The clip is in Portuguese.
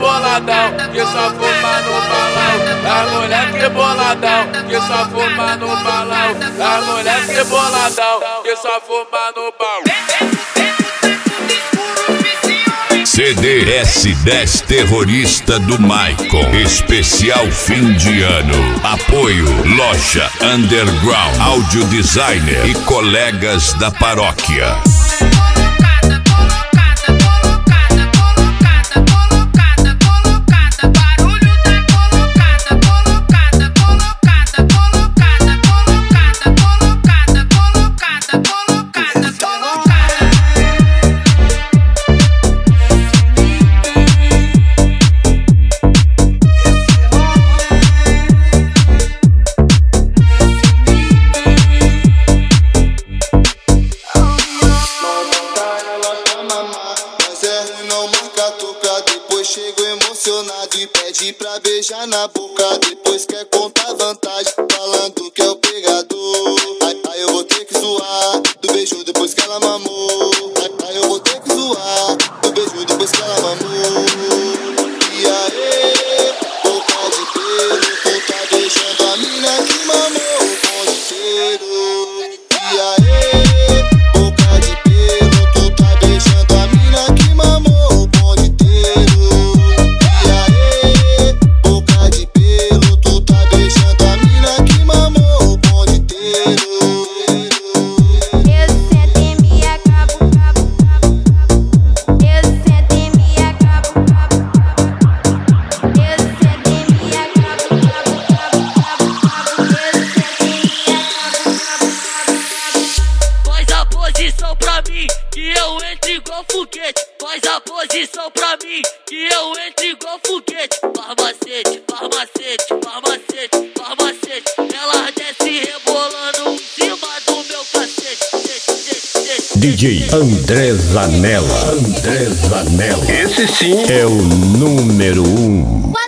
boladão, que só fuma no balão. As moleque boladão, que só fuma no balão. As moleque boladão, que só fuma no balão. CDS10 Terrorista do Maicon, especial fim de ano. Apoio Loja Underground, Audio Designer e colegas da paróquia. Chego emocionado e pede pra beijar na boca. Depois quer contar vantagem, falando que é o pegador. Aí eu vou ter que zoar do beijo depois que ela mamou. Aí eu vou ter que zoar do beijo depois que ela mamou. E aí, boca de pelo, tu tá beijando a mina que mamou o bonde inteiro. E aí, boca de pelo, tu tá beijando a mina que mamou o bonde inteiro. Que eu entro igual foguete, faz a posição pra mim, que eu entro igual foguete. Farmacete, farmacete, farmacete, farmacete. Ela desce rebolando em cima do meu cacete. DJ André Zanella. Esse sim é o número 1.